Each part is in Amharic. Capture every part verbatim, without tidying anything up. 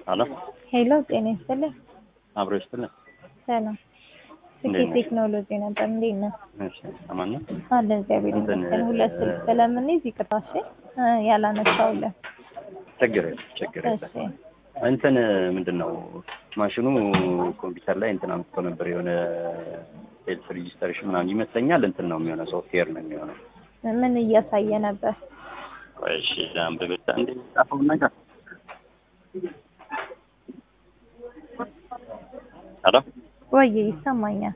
Hello? Hello, ጤና ይስጥልኝ። አብሮ ይስጥልኝ። ሰላም። ስልክ ቴክኖሎጂ ነበር እንዴት ነህ? እሺ፣ አማን ነው? አለ እግዚአብሔር ይመስገን። ሁለት ስልክ ስለምንይዝ ይቅርታ እሺ። ያላነሳውልህ ችግር የለም ችግር የለም። እሺ። እንትን ምንድነው ማሽኑ ኮምፒውተር ላይ እንትን አምጥቶ ነበር የሆነ ሴልስ ሬጂስተሬሽን ምናምን ይመስለኛል እንትን ነው የሚሆነው ሶፍትዌር ነው የሚሆነው። ምን እያሳየ ነበር? እሺ ላምብብታ እንዴ ጻፈው ነገር አሎ ወይ ይሰማኛል።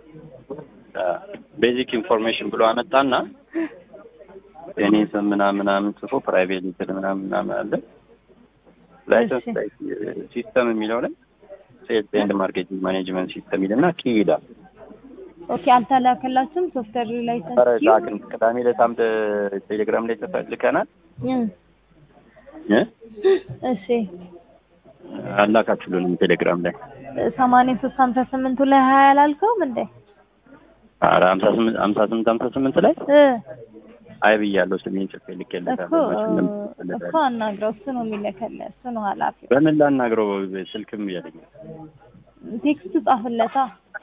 ቤዚክ ኢንፎርሜሽን ብሎ አመጣና የኔ ስም ምናምን ምናምን ጽፎ ፕራይቬት ሊትል ምናምን ምናምን አለ ላይሰንስ ላይ ሲስተም የሚለው ላይ ሴልስ ኤንድ ማርኬቲንግ ማኔጅመንት ሲስተም ይልና ኪ ይላል። ኦኬ አልተላከላችሁም ሶፍትዌር ላይሰንስ ኪ? ራሳችን ቅዳሜ ለታም ቴሌግራም ላይ ተፈልከናል እ እሺ አላካችሁልንም ቴሌግራም ላይ ሰማንያ ሶስት ሃምሳ ስምንት ላይ ሀያ አላልከውም እንዴ? ኧረ ሃምሳ ስምንት ሃምሳ ስምንት ሃምሳ ስምንት ላይ እ አይ ብያለሁ ስሜን ጽፌ ልኬልታለሁ። እኮ አናግረው እሱ ነው የሚልከልህ እሱ ነው ኃላፊው። በምን ላናግረው ስልክም እያለኝ ቴክስት ጻፍለታ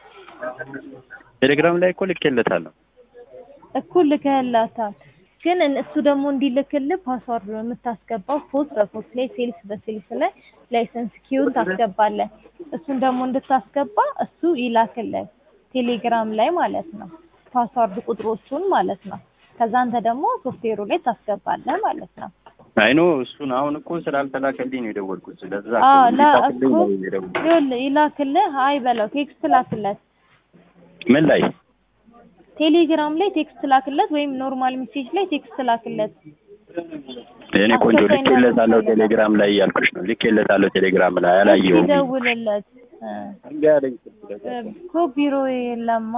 ቴሌግራም ላይ እኮ ልኬለታለሁ እኮ ልከህላታል ግን እሱ ደግሞ እንዲልክልህ ፓስወርድ ነው የምታስገባው ፖስት በፖስት ላይ ሴልስ በሴልስ ላይ ላይሰንስ ኪውን ታስገባለህ እሱን ደግሞ እንድታስገባ እሱ ይላክልህ ቴሌግራም ላይ ማለት ነው ፓስወርድ ቁጥሮቹን ማለት ነው ከዛ አንተ ደግሞ ሶፍትዌሩ ላይ ታስገባለህ ማለት ነው። አይ ኖ እሱን አሁን እኮ ስላልተላከልኝ ነው የደወልኩት ስለዛ አዎ ላኩ ይላክልህ አይ በለው ቴክስት ላክለት ምን ላይ ቴሌግራም ላይ ቴክስት ላክለት ወይም ኖርማል ሜሴጅ ላይ ቴክስት ላክለት። እኔ ቆንጆ ልኬለታለሁ ቴሌግራም ላይ ያልኩሽ ነው ልኬለታለሁ ቴሌግራም ላይ አላየሁም። ደውልለት እንጋለኝ እኮ ቢሮ የለማ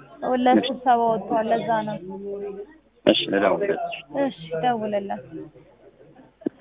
ወለስ ስብሰባ ወጥቷል ለዛ ነው። እሺ ደውልለት እሺ ደውልለት